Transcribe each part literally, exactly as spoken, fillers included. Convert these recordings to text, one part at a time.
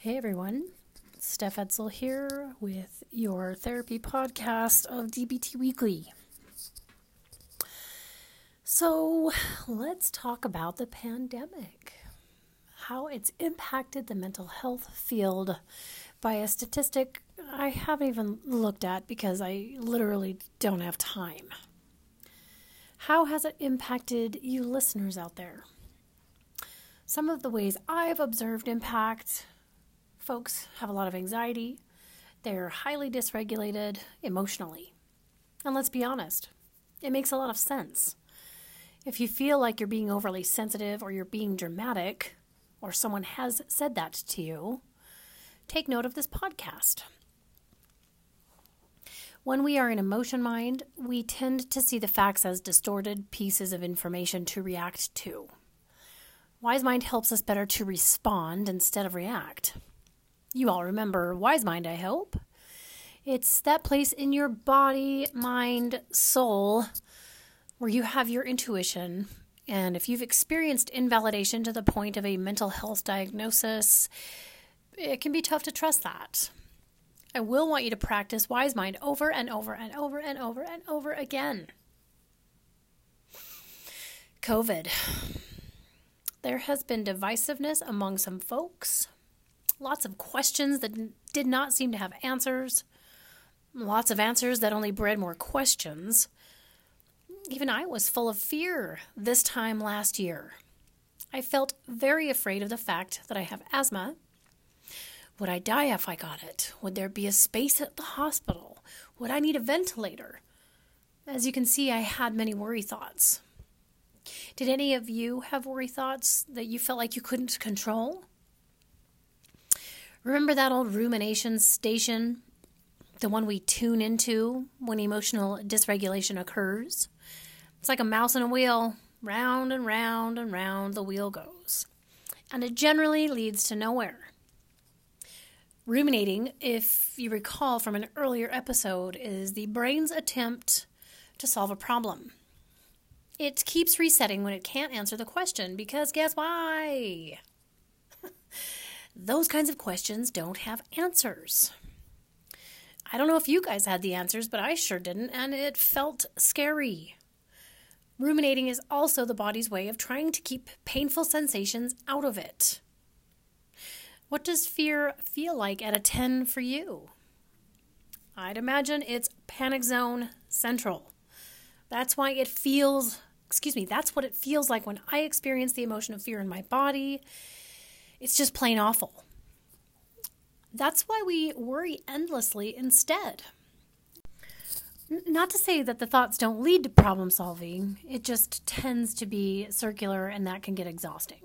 Hey everyone, Steph Edsel here with your therapy podcast of D B T Weekly. So let's talk about the pandemic, how it's impacted the mental health field by a statistic I haven't even looked at because I literally don't have time. How has it impacted you listeners out there? Some of the ways I've observed impact: folks have a lot of anxiety. They're highly dysregulated emotionally. And let's be honest, it makes a lot of sense. If you feel like you're being overly sensitive or you're being dramatic, or someone has said that to you, take note of this podcast. When we are in emotion mind, we tend to see the facts as distorted pieces of information to react to. Wise mind helps us better to respond instead of react. You all remember Wise Mind, I hope. It's that place in your body, mind, soul, where you have your intuition. And if you've experienced invalidation to the point of a mental health diagnosis, it can be tough to trust that. I will want you to practice Wise Mind over and over and over and over and over again. COVID. There has been divisiveness among some folks. Lots of questions that did not seem to have answers. Lots of answers that only bred more questions. Even I was full of fear this time last year. I felt very afraid of the fact that I have asthma. Would I die if I got it? Would there be a space at the hospital? Would I need a ventilator? As you can see, I had many worry thoughts. Did any of you have worry thoughts that you felt like you couldn't control? Remember that old rumination station, the one we tune into when emotional dysregulation occurs? It's like a mouse in a wheel. Round and round and round the wheel goes. And it generally leads to nowhere. Ruminating, if you recall from an earlier episode, is the brain's attempt to solve a problem. It keeps resetting when it can't answer the question, because guess why? Those kinds of questions don't have answers. I don't know if you guys had the answers, but I sure didn't, and it felt scary. Ruminating is also the body's way of trying to keep painful sensations out of it. What does fear feel like at a ten for you? I'd imagine it's panic zone central. That's why it feels, excuse me, that's what it feels like when I experience the emotion of fear in my body. It's just plain awful. That's why we worry endlessly instead. N- not to say that the thoughts don't lead to problem solving. It just tends to be circular, and that can get exhausting.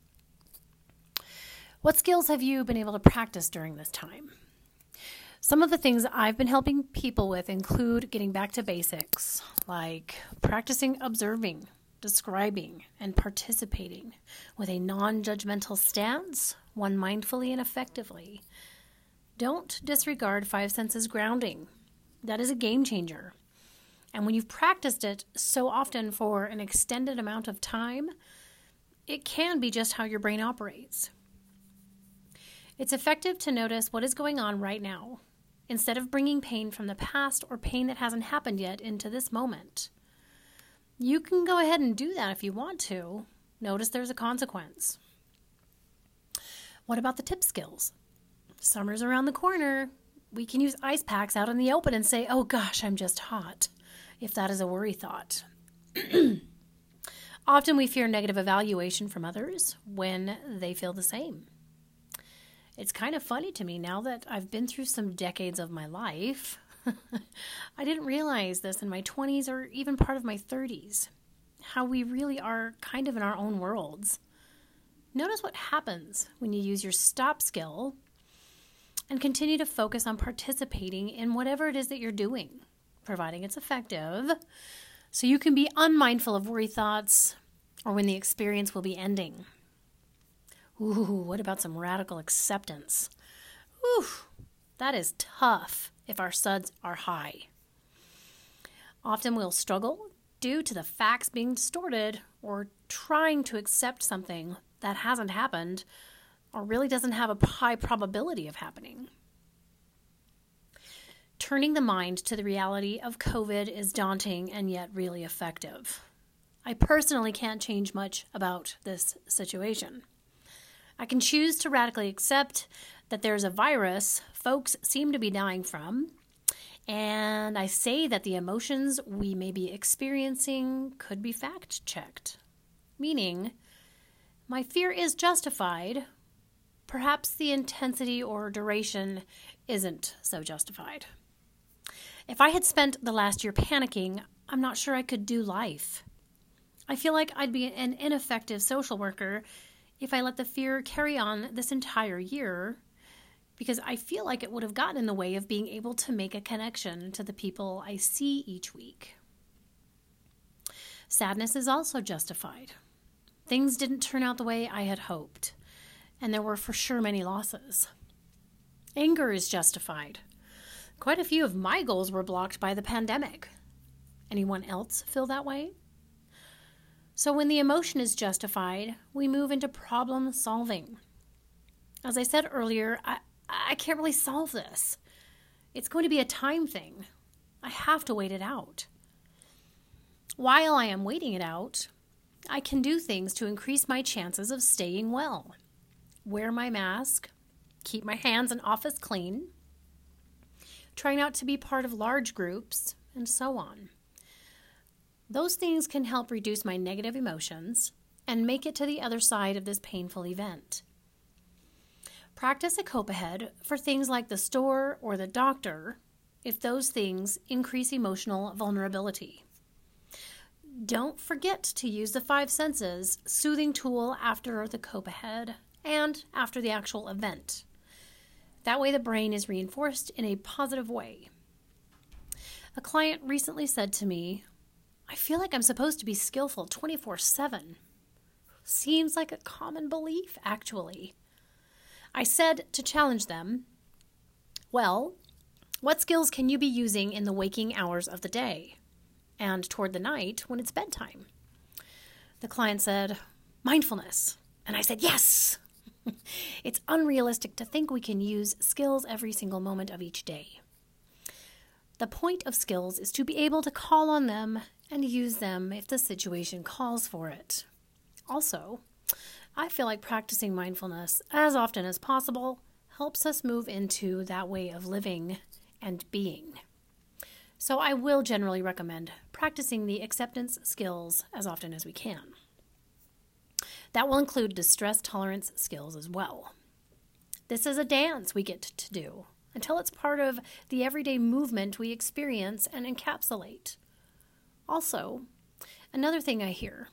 What skills have you been able to practice during this time? Some of the things I've been helping people with include getting back to basics, like practicing observing, describing, and participating with a non-judgmental stance, one mindfully and effectively. Don't disregard five senses grounding. That is a game changer. And when you've practiced it so often for an extended amount of time, it can be just how your brain operates. It's effective to notice what is going on right now, instead of bringing pain from the past or pain that hasn't happened yet into this moment. You can go ahead and do that if you want to. Notice there's a consequence. What about the tip skills? Summer's around the corner. We can use ice packs out in the open and say, oh gosh, I'm just hot, if that is a worry thought. Often we fear negative evaluation from others when they feel the same. It's kind of funny to me now that I've been through some decades of my life. I didn't realize this in my twenties or even part of my thirties, how we really are kind of in our own worlds. Notice what happens when you use your stop skill and continue to focus on participating in whatever it is that you're doing, providing it's effective, so you can be unmindful of worry thoughts or when the experience will be ending. Ooh, what about some radical acceptance? Ooh, that is tough if our suds are high. Often we'll struggle due to the facts being distorted or trying to accept something that hasn't happened or really doesn't have a high probability of happening. Turning the mind to the reality of COVID is daunting and yet really effective. I personally can't change much about this situation. I can choose to radically accept that there's a virus folks seem to be dying from, and I say that the emotions we may be experiencing could be fact-checked, meaning my fear is justified. Perhaps the intensity or duration isn't so justified. If I had spent the last year panicking, I'm not sure I could do life. I feel like I'd be an ineffective social worker if I let the fear carry on this entire year, because I feel like it would have gotten in the way of being able to make a connection to the people I see each week. Sadness is also justified. Things didn't turn out the way I had hoped, and there were for sure many losses. Anger is justified. Quite a few of my goals were blocked by the pandemic. Anyone else feel that way? So when the emotion is justified, we move into problem solving. As I said earlier, I, I can't really solve this. It's going to be a time thing. I have to wait it out. While I am waiting it out, I can do things to increase my chances of staying well. Wear my mask, keep my hands and office clean, try not to be part of large groups, and so on. Those things can help reduce my negative emotions and make it to the other side of this painful event. Practice a cope ahead for things like the store or the doctor if those things increase emotional vulnerability. Don't forget to use the five senses soothing tool after the cope ahead and after the actual event. That way the brain is reinforced in a positive way. A client recently said to me, I feel like I'm supposed to be skillful twenty-four seven. Seems like a common belief, actually. I said to challenge them, well, what skills can you be using in the waking hours of the day and toward the night when it's bedtime? The client said, mindfulness. And I said, yes! It's unrealistic to think we can use skills every single moment of each day. The point of skills is to be able to call on them and use them if the situation calls for it. Also, I feel like practicing mindfulness as often as possible helps us move into that way of living and being. So I will generally recommend practicing the acceptance skills as often as we can. That will include distress tolerance skills as well. This is a dance we get to do until it's part of the everyday movement we experience and encapsulate. Also, another thing I hear,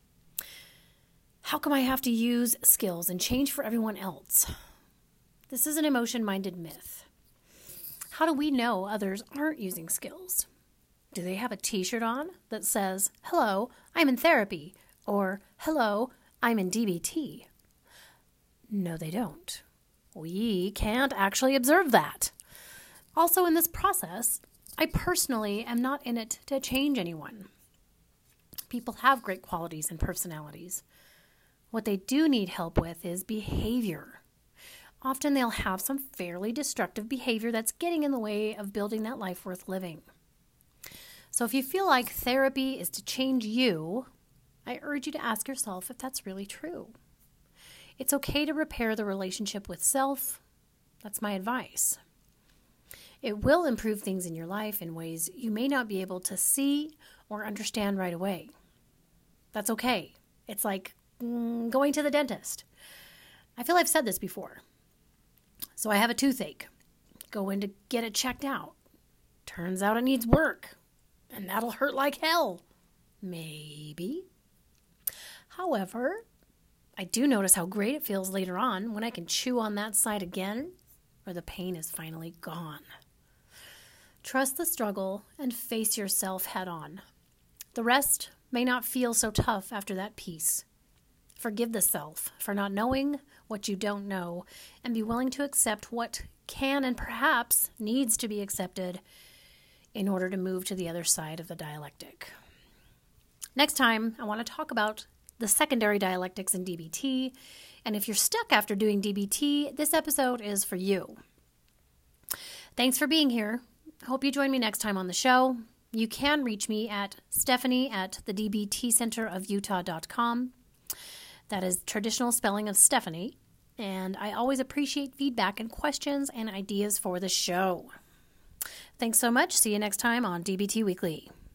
how come I have to use skills and change for everyone else? This is an emotion-minded myth. How do we know others aren't using skills? Do they have a t-shirt on that says, hello, I'm in therapy, or hello, I'm in D B T? No, they don't. We can't actually observe that. Also, in this process, I personally am not in it to change anyone. People have great qualities and personalities. What they do need help with is behavior. Often they'll have some fairly destructive behavior that's getting in the way of building that life worth living. So if you feel like therapy is to change you, I urge you to ask yourself if that's really true. It's okay to repair the relationship with self. That's my advice. It will improve things in your life in ways you may not be able to see or understand right away. That's okay. It's like mm, going to the dentist. I feel I've said this before. So I have a toothache. Go in to get it checked out. Turns out it needs work. And that'll hurt like hell. Maybe. However, I do notice how great it feels later on when I can chew on that side again, or the pain is finally gone. Trust the struggle and face yourself head on. The rest may not feel so tough after that piece. Forgive the self for not knowing what you don't know, and be willing to accept what can and perhaps needs to be accepted in order to move to the other side of the dialectic. Next time, I want to talk about the secondary dialectics in D B T. And if you're stuck after doing D B T, this episode is for you. Thanks for being here. Hope you join me next time on the show. You can reach me at Stephanie at the D B T Center of Utah dot com. That is traditional spelling of Stephanie. And I always appreciate feedback and questions and ideas for the show. Thanks so much. See you next time on D B T Weekly.